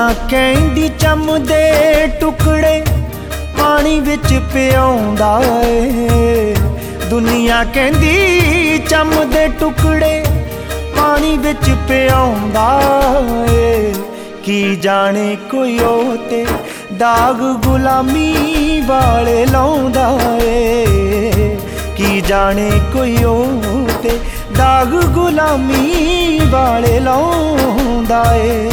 ਕਹਿੰਦੀ ਚੰਮ ਦੇ ਟੁਕੜੇ ਪਾਣੀ ਵਿੱਚ ਪਿਆਉਂਦਾ ਏ। ਦੁਨੀਆ ਕਹਿੰਦੀ ਚੰਮ ਦੇ ਟੁਕੜੇ ਪਾਣੀ ਵਿੱਚ ਪਿਆਉਂਦਾ ਏ। ਕੀ ਜਾਣੇ ਕੋਈ ਉਹ ਤੇ ਦਾਗ ਗੁਲਾਮੀ ਵਾਲੇ ਲਾਉਂਦਾ ਏ। ਕੀ ਜਾਣੇ ਕੋਈ ਉਹ ਤੇ ਦਾਗ ਗੁਲਾਮੀ ਵਾਲੇ ਲਾਉਂਦਾ ਏ।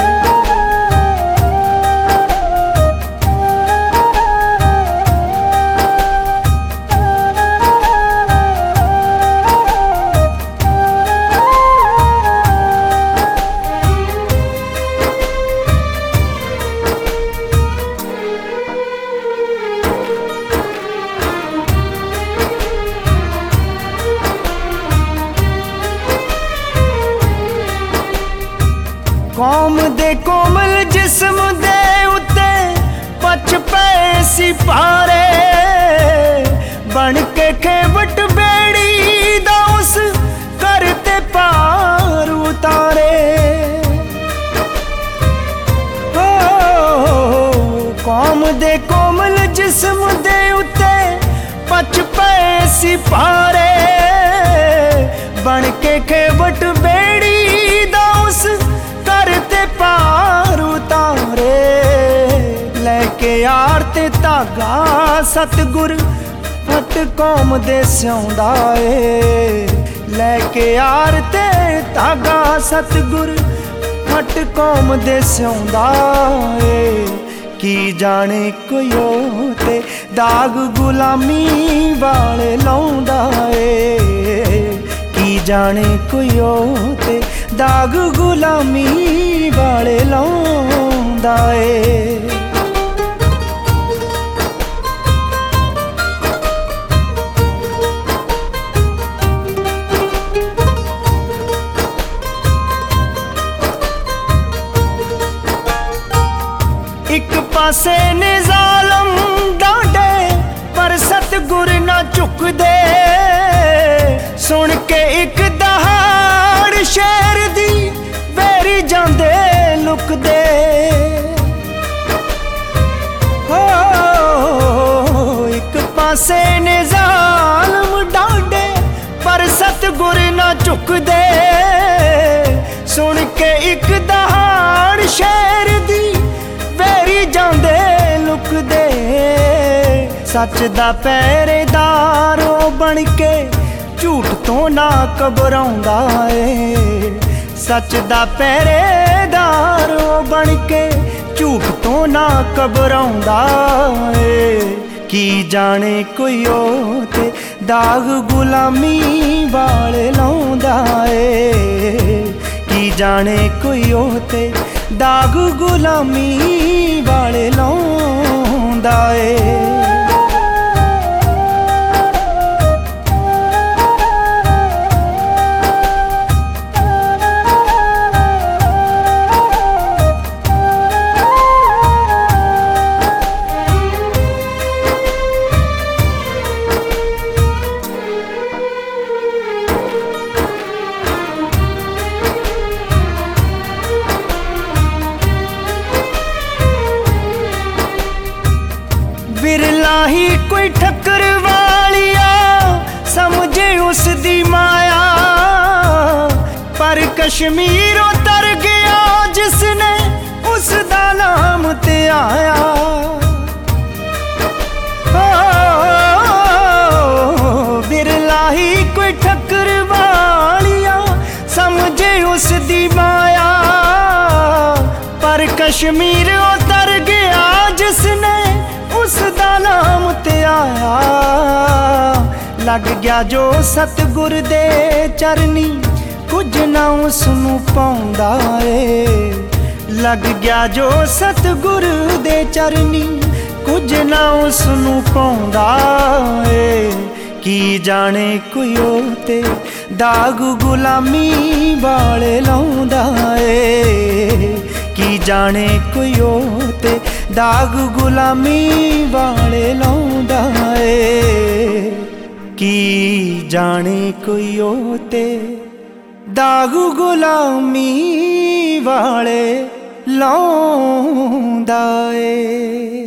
ਕੌਮ ਦੇ ਕੋਮਲ ਜਿਸਮ ਦੇ ਉੱਤੇ ਪਚ ਪਏ ਸਿਪਾਰੇ ਬਣ ਕੇ ਖੇਵਟ ਬੇੜੀ ਦਾ ਉਸ ਘਰ ਤੇ ਪਾਰ ਉਤਾਰੇ। ਕੌਮ ਦੇ ਕੋਮਲ ਜਿਸਮ ਦੇ ਉੱਤੇ ਪਚ ਪਏ ਸਿਪਾਰੇ ਬਣ ਕੇ ਖੇਵਟ ਬੇੜੀ ਦਾ ਉਸ ਤੇ ਪਾਰ ਉਤਾਰੇ। ਲੈ ਕੇ ਯਾਰ ਤੇ ਧਾਗਾ ਸਤਿਗੁਰ ਫਟ ਕੌਮ ਦੇ ਸਿਉਂਦਾ ਏ। ਲੈ ਕੇ ਯਾਰ ਤੇ ਧਾਗਾ ਸਤਿਗੁਰ ਫਟ ਕੌਮ ਦੇ ਸਿਉਂਦਾ ਏ। ਕੀ ਜਾਣੇ ਕੋਈ ਉਹ ਤੇ ਦਾਗ ਗੁਲਾਮੀ ਵਾਲੇ ਲਾਉਂਦਾ ਏ। ਕੀ ਜਾਣੇ ਕੋਈ ਉਹ ਤੇ ਦਾਗ ਗੁਲਾਮੀ ਵਾਲੇ ਲਾਉਂਦਾ ਏ। ਇੱਕ ਪਾਸੇ ਨੇ ਜ਼ਾਲਮ ਡਾਂਡੇ ਪਰ ਸਤਿਗੁਰ ਨਾ ਝੁਕਦੇ। ਸੁਣ ਕੇ ਇੱਕ ਦਹਾੜ ਸ਼ਹਿਰ ਦੀ ਵੈਰੀ ਜਾਂਦੇ ਲੁਕਦੇ। ਇੱਕ ਪਾਸੇ ਨੇ ਜ਼ਾਲਮ ਡਾਂਡੇ ਪਰ ਸਤਿਗੁਰ ਨਾ ਝੁਕਦੇ। ਸੁਣ ਕੇ ਇੱਕ ਦਹਾੜ ਸ਼ਹਿਰ ਦੀ ਵੈਰੀ ਜਾਂਦੇ ਲੁਕਦੇ। ਸੱਚ ਦਾ ਪਹਿਰੇਦਾਰ ਉਹ ਬਣ ਕੇ ਝੂਠ ਤੋਂ ਨਾ ਘਬਰਾਉਂਦਾ ਏ। ਸੱਚ ਦਾ ਪਹਿਰੇਦਾਰ ਉਹ ਬਣ ਕੇ ਝੂਠ ਤੋਂ ਨਾ ਘਬਰਾਉਂਦਾ ਏ। ਕੀ ਜਾਣੇ ਕੋਈ ਉਹ ਤੇ ਦਾਗ ਗੁਲਾਮੀ ਵਾਲੇ ਲਾਉਂਦਾ ਏ। ਕੀ ਜਾਣੇ ਕੋਈ ਉਹ ਤੇ ਦਾਗ ਗੁਲਾਮੀ ਵਾਲੇ ਲਾਉਂਦਾ ਏ। ਬਿਰਲਾ ਹੀ ਕੋਈ ਠੱਕਰ ਵਾਲੀਆ ਸਮਝੇ ਉਸ ਦੀ ਮਾਇਆ। ਪਰ ਕਸ਼ਮੀਰੋਂ ਤਰ ਗਿਆ ਜਿਸਨੇ ਉਸ ਦਾ ਨਾਮ ਤੇ ਆਇਆ। ਬਿਰਲਾ ਹੀ ਕੋਈ ਠੱਕਰ ਵਾਲੀਆ ਸਮਝੇ ਉਸ ਦੀ ਮਾਇਆ। ਪਰ ਕਸ਼ਮੀਰੋਂ ਤਰ ਗਿਆ ਜਿਸਨੇ ਉਸ ਦਾ ਨਾਮ ਤੇ ਆਇਆ। ਲੱਗ ਗਿਆ ਜੋ ਸਤਿਗੁਰ ਦੇ ਚਰਨੀ ਕੁਝ ਨਾ ਉਸ ਨੂੰ ਪਾਉਂਦਾ ਏ। ਲੱਗ ਗਿਆ ਜੋ ਸਤਿਗੁਰ ਦੇ ਚਰਨੀ ਕੁਝ ਨਾ ਉਸ ਨੂੰ ਪਾਉਂਦਾ ਏ। ਕੀ ਜਾਣੇ ਕੋਈ ਉਹ ਤੇ ਦਾਗ ਗੁਲਾਮੀ ਵਾਲੇ ਲਾਉਂਦਾ ਏ। ਕੀ ਜਾਣੇ ਕੋਈ ਉਹ ਤੇ ਦਾਗ ਗੁਲਾਮੀ ਵਾਲੇ ਲਾਉਂਦਾ ਏ। ਕੀ ਜਾਣੇ ਕੋਈ ਉਹ ਤੇ ਦਾਗ ਗੁਲਾਮੀ ਵਾਲੇ ਲਾਉਂਦਾ ਏ।